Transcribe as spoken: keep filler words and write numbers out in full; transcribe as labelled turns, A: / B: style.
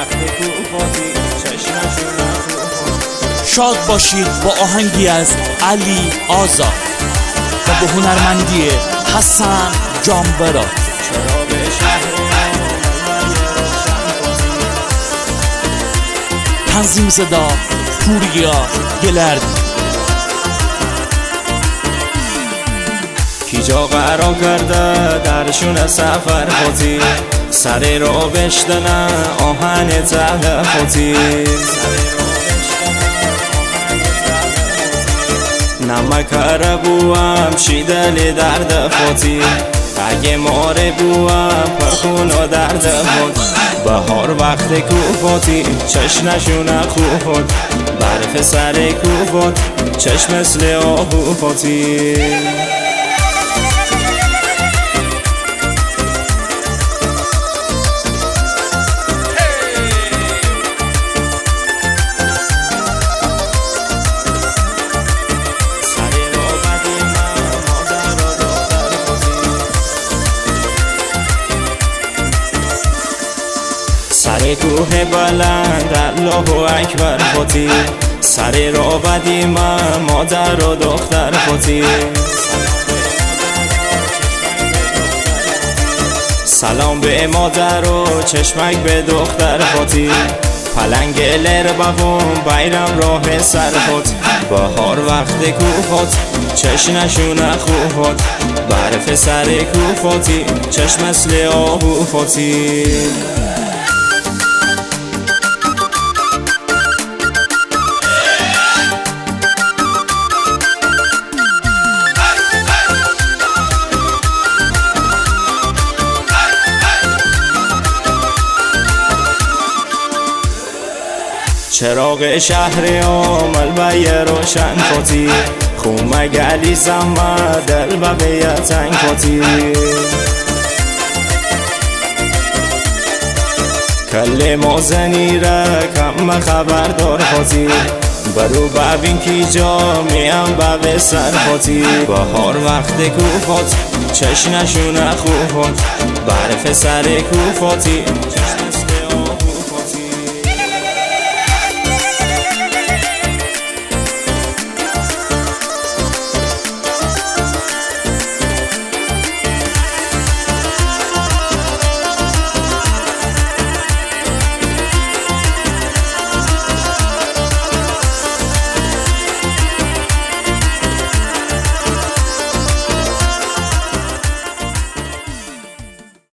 A: وقت کوفاتی چشمشون
B: شاد باشید با آهنگی از علی آزاد و به هنرمندی حسن جانبرا. تنظیم صدا پوریا گلردی.
A: کی جا قرار کرده درشون سفر خودی، سر رو بشتنه آهن تهل خودی. نمکر بوام شیدل درد خودی، اگه ماره بوام پرخون و درد خود. بهار وقت کوفاتی چشمشون خوفت، برف سر کوفت چشم مثل آهو فاتی. سر کوه بلند الله اکبر خودی، سر را بدی من مادر و دختر خودی. سلام به مادر و چشمک به دختر خودی، پلنگ لر بوم بیرم راه سر خود. بهار وقت کوفات چشمشون خوفات، برف سر کوفاتی چشم مثل آهو فاتی. چراغ شهر آمل بی روشن کتی، خومگ علی زمه دل ببی تنگ کتی. کل مازنی را کم خبردار کتی، برو ببین کی جا میم ببی سر کتی. بهار وقت کوفات چشمشون خوفات، برف سر کوفاتی